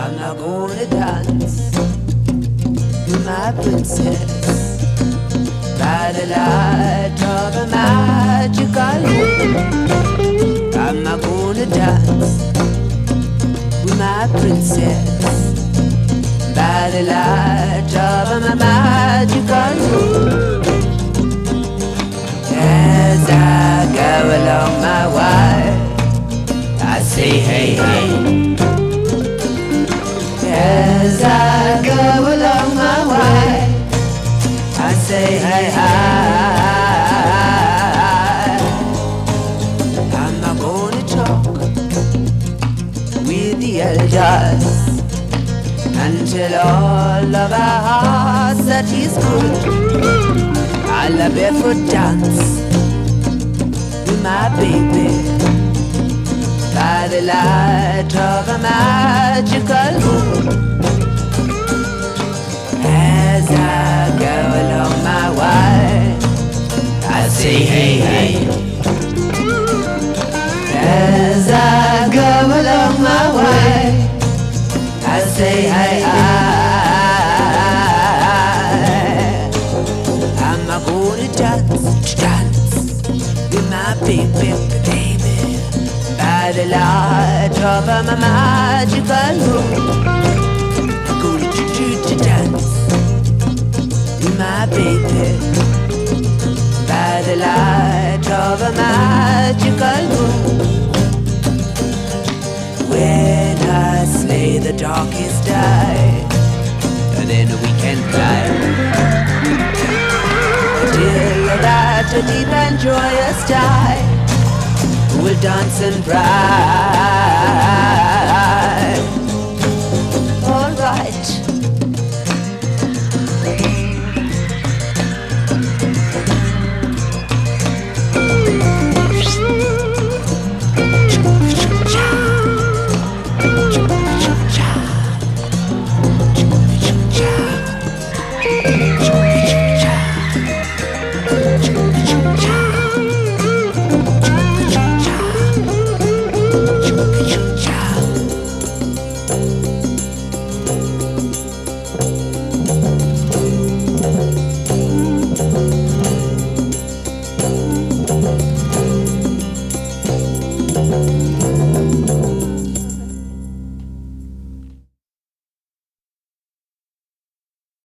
I'm not gonna dance with my princess by the light of a magical moon. I'm not gonna dance with my princess by the light of a magical moon. As I go along my way, I say hey hey. As I go along my way, I say hey hi. I'm not gonna talk with the elders until all of our hearts that is good. I'll a barefoot dance with my baby by the light of a magical moon. As I go along my way, I say hey hey. As I go along my way, I say hey I'm not gonna dance with my baby by the light of a magical moon. I'm gonna dance with my baby by the light of a magical moon. When I slay the darkest night, and then we can fly till that deep and joyous time. We'll dance and bright.